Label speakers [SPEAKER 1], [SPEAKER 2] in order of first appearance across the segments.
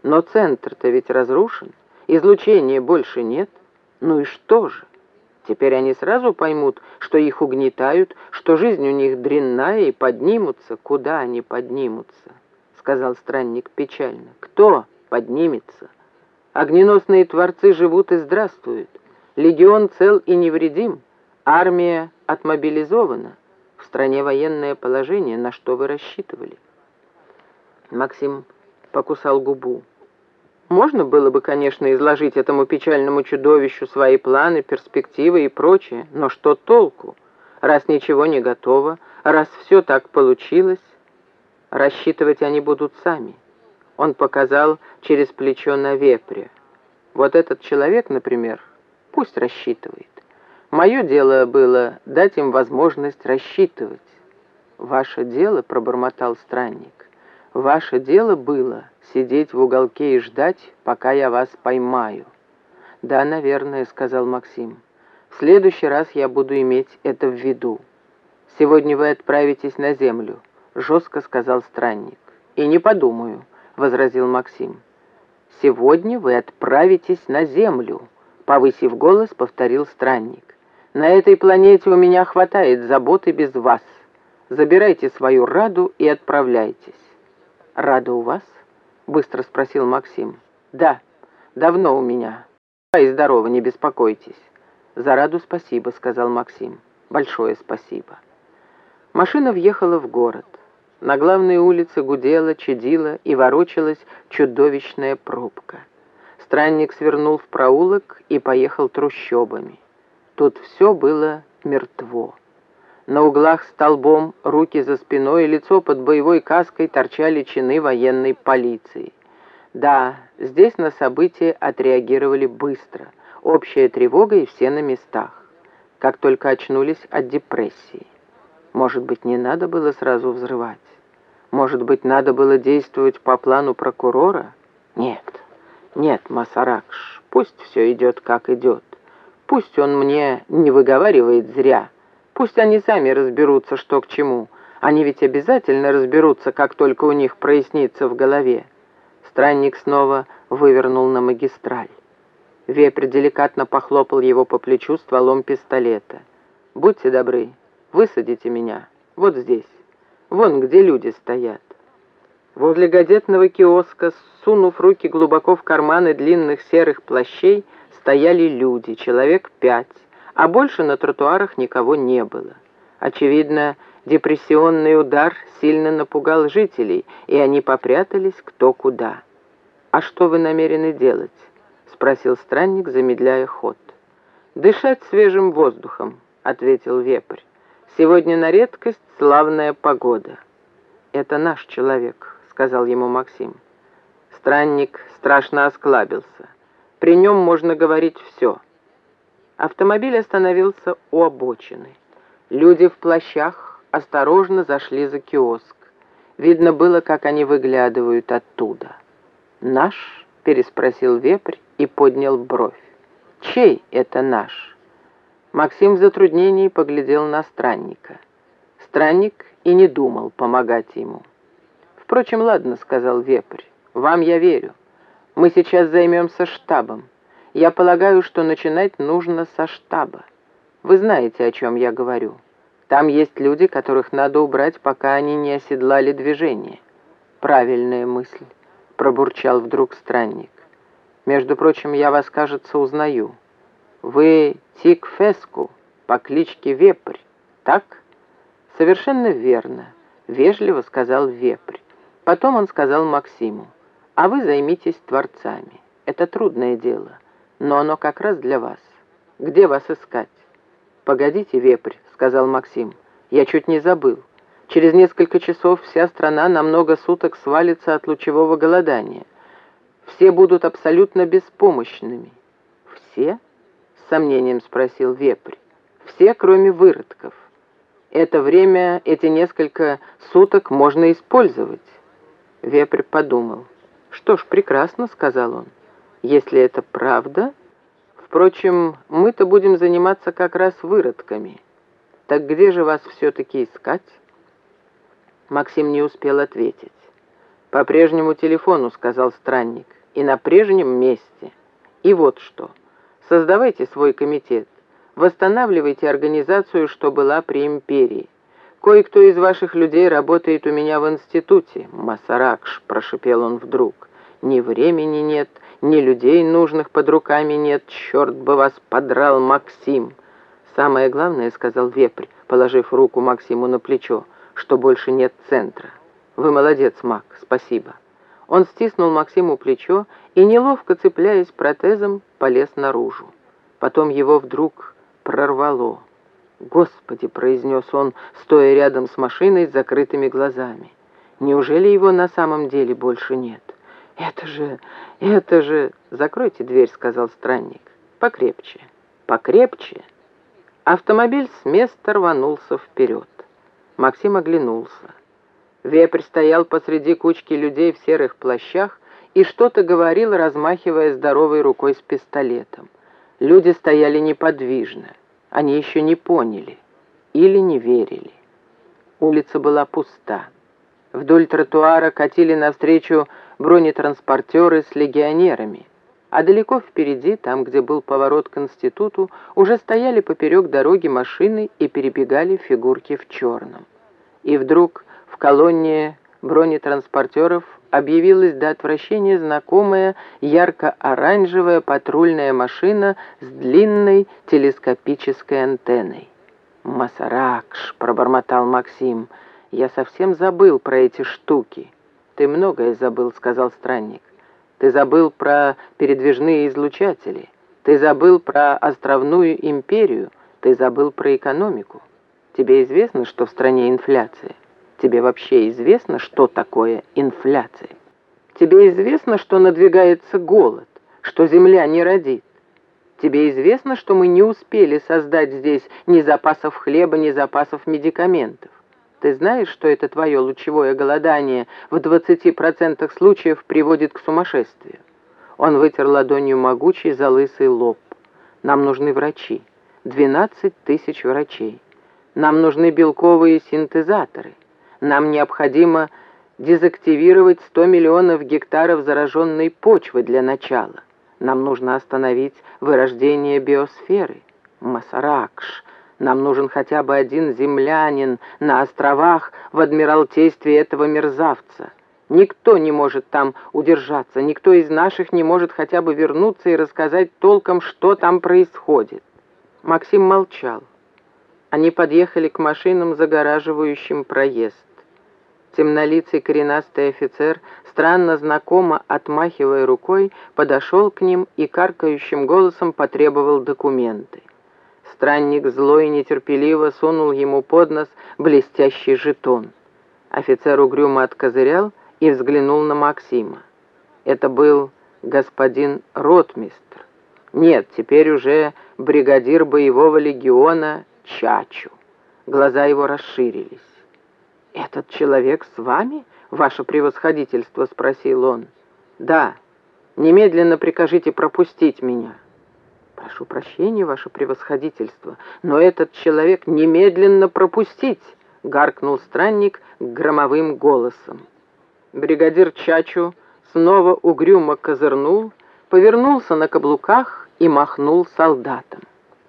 [SPEAKER 1] Но центр-то ведь разрушен, излучения больше нет. Ну и что же? Теперь они сразу поймут, что их угнетают, что жизнь у них дрянная, и поднимутся. Куда они поднимутся? Сказал странник печально. Кто поднимется? Огненосные творцы живут и здравствуют. Легион цел и невредим. Армия отмобилизована. В стране военное положение. На что вы рассчитывали? Максим покусал губу. Можно было бы, конечно, изложить этому печальному чудовищу свои планы, перспективы и прочее, но что толку? Раз ничего не готово, раз все так получилось, рассчитывать они будут сами. Он показал через плечо на вепря. Вот этот человек, например, пусть рассчитывает. Мое дело было дать им возможность рассчитывать. «Ваше дело», — пробормотал странник, — «ваше дело было сидеть в уголке и ждать, пока я вас поймаю». «Да, наверное», — сказал Максим. «В следующий раз я буду иметь это в виду. Сегодня вы отправитесь на землю», — жестко сказал странник. «И не подумаю», — возразил Максим. «Сегодня вы отправитесь на землю», — повысив голос, повторил странник. «На этой планете у меня хватает заботы без вас. Забирайте свою Раду и отправляйтесь». «Рада у вас?» — быстро спросил Максим. «Да, давно у меня. И здорово, не беспокойтесь». «За Раду спасибо», — сказал Максим. «Большое спасибо». Машина въехала в город. На главной улице гудела, чадила и ворочалась чудовищная пробка. Странник свернул в проулок и поехал трущобами. Тут все было мертво. На углах столбом, руки за спиной и лицо под боевой каской торчали чины военной полиции. Да, здесь на события отреагировали быстро. Общая тревога и все на местах. Как только очнулись от депрессии. Может быть, не надо было сразу взрывать? Может быть, надо было действовать по плану прокурора? Нет, Масаракш, пусть все идет, как идет. Пусть он мне не выговаривает зря. Пусть они сами разберутся, что к чему. Они ведь обязательно разберутся, как только у них прояснится в голове. Странник снова вывернул на магистраль. Вепрь деликатно похлопал его по плечу стволом пистолета. «Будьте добры, высадите меня вот здесь, вон где люди стоят». Возле газетного киоска, сунув руки глубоко в карманы длинных серых плащей, стояли люди, человек 5, а больше на тротуарах никого не было. Очевидно, депрессионный удар сильно напугал жителей, и они попрятались кто куда. «А что вы намерены делать?» — спросил странник, замедляя ход. «Дышать свежим воздухом», — ответил вепрь. «Сегодня на редкость славная погода». «Это наш человек», — сказал ему Максим. Странник страшно осклабился. При нем можно говорить все. Автомобиль остановился у обочины. Люди в плащах осторожно зашли за киоск. Видно было, как они выглядывают оттуда. «Наш?» — переспросил вепрь и поднял бровь. «Чей это наш?» Максим в затруднении поглядел на странника. Странник и не думал помогать ему. «Впрочем, ладно», — сказал вепрь, — «вам я верю. Мы сейчас займемся штабом. Я полагаю, что начинать нужно со штаба. Вы знаете, о чем я говорю. Там есть люди, которых надо убрать, пока они не оседлали движение». «Правильная мысль», — пробурчал вдруг странник. «Между прочим, я вас, кажется, узнаю. Вы Тик Феску по кличке Вепрь, так?» «Совершенно верно», — вежливо сказал вепрь. Потом он сказал Максиму: «А вы займитесь творцами. Это трудное дело, но оно как раз для вас. Где вас искать?» «Погодите, вепрь», — сказал Максим, — «я чуть не забыл. Через несколько часов вся страна на много суток свалится от лучевого голодания. Все будут абсолютно беспомощными». «Все?» — с сомнением спросил вепрь. «Все, кроме выродков. Это время, эти несколько суток можно использовать». Вепрь подумал. «Что ж, прекрасно», — сказал он. «Если это правда... Впрочем, мы-то будем заниматься как раз выродками. Так где же вас все-таки искать?» Максим не успел ответить. «По прежнему телефону», — сказал странник, — «и на прежнем месте. И вот что. Создавайте свой комитет. Восстанавливайте организацию, что была при империи. Кое-кто из ваших людей работает у меня в институте». «Масаракш», — прошипел он вдруг, — «ни времени нет, ни людей нужных под руками нет. Черт бы вас подрал, Максим!» «Самое главное, — сказал Вепрь, положив руку Максиму на плечо, — что больше нет центра. Вы молодец, Мак, спасибо». Он стиснул Максиму плечо и, неловко цепляясь протезом, полез наружу. Потом его вдруг прорвало. «Господи!» — произнес он, стоя рядом с машиной с закрытыми глазами. «Неужели его на самом деле больше нет? Это же...» «Закройте дверь», — сказал странник. «Покрепче, покрепче». Автомобиль с места рванулся вперед. Максим оглянулся. Вепрь стоял посреди кучки людей в серых плащах и что-то говорил, размахивая здоровой рукой с пистолетом. Люди стояли неподвижно. Они еще не поняли или не верили. Улица была пуста. Вдоль тротуара катили навстречу бронетранспортеры с легионерами, а далеко впереди, там, где был поворот к институту, уже стояли поперек дороги машины и перебегали фигурки в черном. И вдруг в колонне бронетранспортеров объявилась до отвращения знакомая ярко-оранжевая патрульная машина с длинной телескопической антенной. «Масаракш», — пробормотал Максим, — «я совсем забыл про эти штуки». «Ты многое забыл», — сказал странник. «Ты забыл про передвижные излучатели, ты забыл про островную империю, ты забыл про экономику. Тебе известно, что в стране инфляция? Тебе вообще известно, что такое инфляция? Тебе известно, что надвигается голод, что земля не родит? Тебе известно, что мы не успели создать здесь ни запасов хлеба, ни запасов медикаментов? Ты знаешь, что это твое лучевое голодание в 20% случаев приводит к сумасшествию?» Он вытер ладонью могучий залысый лоб. «Нам нужны врачи. 12 тысяч врачей. Нам нужны белковые синтезаторы. Нам необходимо дезактивировать 100 миллионов гектаров зараженной почвы для начала. Нам нужно остановить вырождение биосферы. Масаракш, нам нужен хотя бы один землянин на островах в адмиралтействе этого мерзавца. Никто не может там удержаться, никто из наших не может хотя бы вернуться и рассказать толком, что там происходит». Максим молчал. Они подъехали к машинам, загораживающим проезд. Темнолицый коренастый офицер, странно знакомо отмахивая рукой, подошел к ним и каркающим голосом потребовал документы. Странник зло и нетерпеливо сунул ему под нос блестящий жетон. Офицер угрюмо откозырял и взглянул на Максима. Это был господин ротмистр. Нет, теперь уже бригадир боевого легиона Чачу. Глаза его расширились. «Этот человек с вами, ваше превосходительство?» — спросил он. «Да. Немедленно прикажите пропустить меня». «Прошу прощения, ваше превосходительство, но этот человек немедленно пропустить!» — гаркнул странник громовым голосом. Бригадир Чачу снова угрюмо козырнул, повернулся на каблуках и махнул солдатам.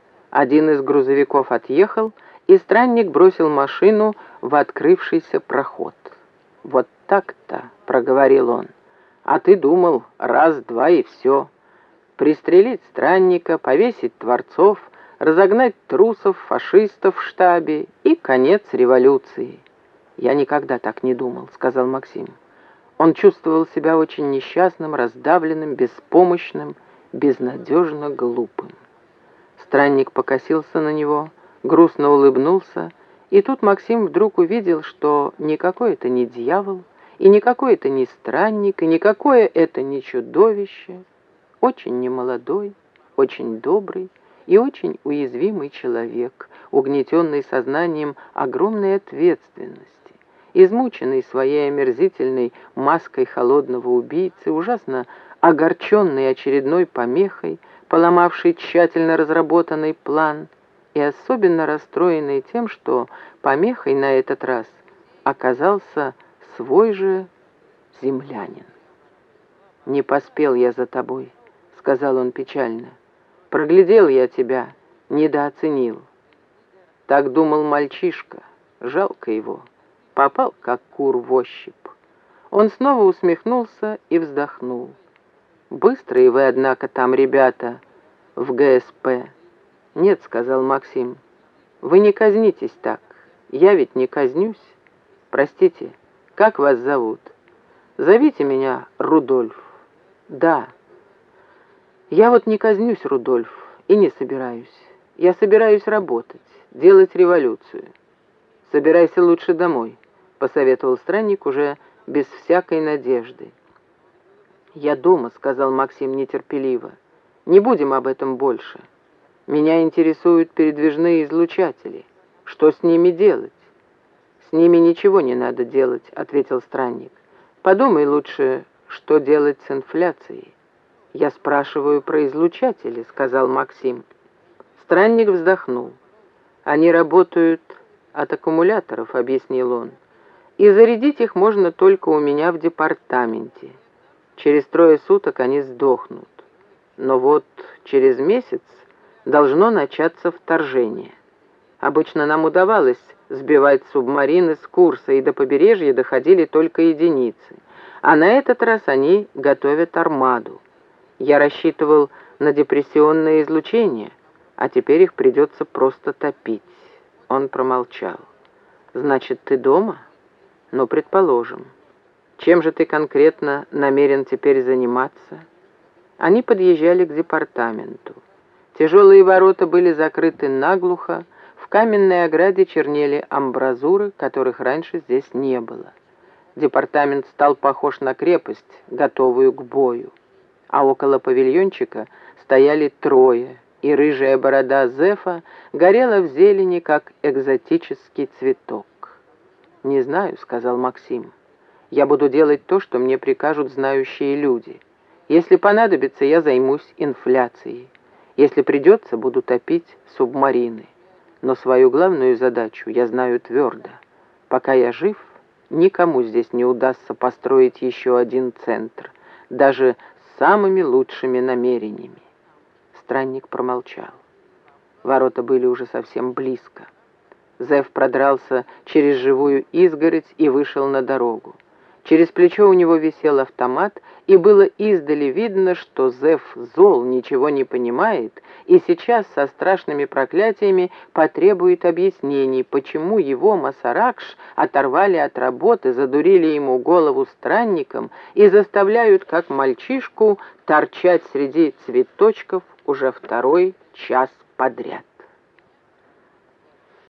[SPEAKER 1] Один из грузовиков отъехал, и странник бросил машину в открывшийся проход. «Вот так-то», — проговорил он, — «а ты думал, раз-два и все. Пристрелить странника, повесить творцов, разогнать трусов, фашистов в штабе и конец революции». «Я никогда так не думал», — сказал Максим. Он чувствовал себя очень несчастным, раздавленным, беспомощным, безнадежно глупым. Странник покосился на него, грустно улыбнулся, и тут Максим вдруг увидел, что никакой это не дьявол, и никакой это не странник, и никакое это не чудовище. Очень немолодой, очень добрый и очень уязвимый человек, угнетенный сознанием огромной ответственности, измученный своей омерзительной маской холодного убийцы, ужасно огорченный очередной помехой, поломавший тщательно разработанный план, и особенно расстроенный тем, что помехой на этот раз оказался свой же землянин. «Не поспел я за тобой», — сказал он печально. «Проглядел я тебя, недооценил». Так думал мальчишка, жалко его. Попал, как кур в ощупь. Он снова усмехнулся и вздохнул. «Быстрые вы, однако, там, ребята, в ГСП». «Нет», — сказал Максим, — «вы не казнитесь так. Я ведь не казнюсь. Простите, как вас зовут?» «Зовите меня Рудольф». «Да». «Я вот не казнюсь, Рудольф, и не собираюсь. Я собираюсь работать, делать революцию». «Собирайся лучше домой», — посоветовал странник уже без всякой надежды. «Я дома», — сказал Максим нетерпеливо. «Не будем об этом больше. Меня интересуют передвижные излучатели. Что с ними делать?» «С ними ничего не надо делать», — ответил странник. «Подумай лучше, что делать с инфляцией». «Я спрашиваю про излучатели», — сказал Максим. Странник вздохнул. «Они работают от аккумуляторов», — объяснил он. «И зарядить их можно только у меня в департаменте. Через 3 суток они сдохнут. Но вот через месяц должно начаться вторжение. Обычно нам удавалось сбивать субмарины с курса, и до побережья доходили только единицы. А на этот раз они готовят армаду. Я рассчитывал на депрессионное излучение, а теперь их придется просто топить». Он промолчал. «Значит, ты дома? Ну, предположим. Чем же ты конкретно намерен теперь заниматься?» Они подъезжали к департаменту. Тяжелые ворота были закрыты наглухо, в каменной ограде чернели амбразуры, которых раньше здесь не было. Департамент стал похож на крепость, готовую к бою. А около павильончика стояли 3, и рыжая борода Зефа горела в зелени, как экзотический цветок. «Не знаю», — сказал Максим. «Я буду делать то, что мне прикажут знающие люди. Если понадобится, я займусь инфляцией. Если придется, буду топить субмарины. Но свою главную задачу я знаю твердо. Пока я жив, никому здесь не удастся построить еще один центр, даже с самыми лучшими намерениями». Странник промолчал. Ворота были уже совсем близко. Зев продрался через живую изгородь и вышел на дорогу. Через плечо у него висел автомат, и было издали видно, что Зев зол, ничего не понимает, и сейчас со страшными проклятиями потребует объяснений, почему его, Масаракш, оторвали от работы, задурили ему голову странником и заставляют, как мальчишку, торчать среди цветочков уже 2 час подряд.